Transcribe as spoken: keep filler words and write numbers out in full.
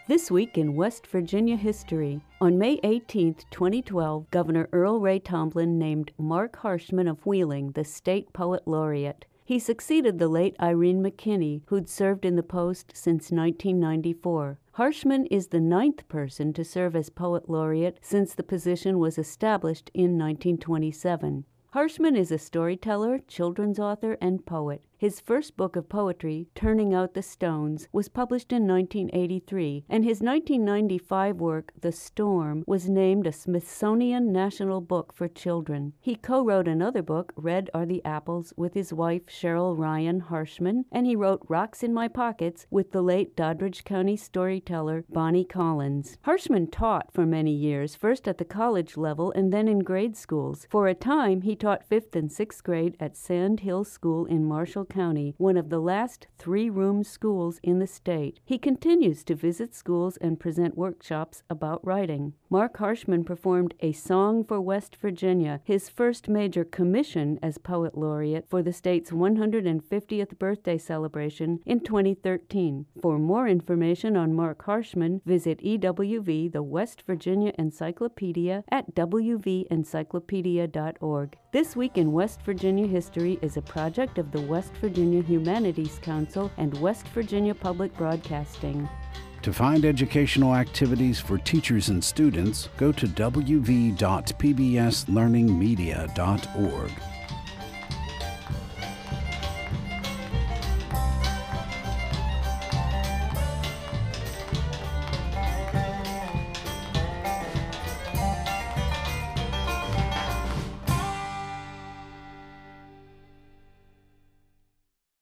This week in West Virginia history. On May eighteenth, twenty twelve, Governor Earl Ray Tomblin named Mark Harshman of Wheeling the state poet laureate. He succeeded the late Irene McKinney, who'd served in the post since nineteen ninety-four. Harshman is the ninth person to serve as poet laureate since the position was established in nineteen twenty-seven. Harshman is a storyteller, children's author, and poet. His first book of poetry, Turning Out the Stones, was published in nineteen eighty-three, and his nineteen ninety-five work, The Storm, was named a Smithsonian National Book for Children. He co-wrote another book, Red Are the Apples, with his wife Cheryl Ryan Harshman, and he wrote Rocks in My Pockets with the late Doddridge County storyteller Bonnie Collins. Harshman taught for many years, first at the college level and then in grade schools. For a time, he taught fifth and sixth grade at Sand Hill School in Marshall County, one of the last three-room schools in the state. He continues to visit schools and present workshops about writing. Mark Harshman performed A Song for West Virginia, his first major commission as poet laureate for the state's one hundred fiftieth birthday celebration in twenty thirteen. For more information on Mark Harshman, visit E W V, the West Virginia Encyclopedia, at w v encyclopedia dot org. This Week in West Virginia History is a project of the West Virginia Humanities Council and West Virginia Public Broadcasting. To find educational activities for teachers and students, go to w v dot p b s learning media dot org.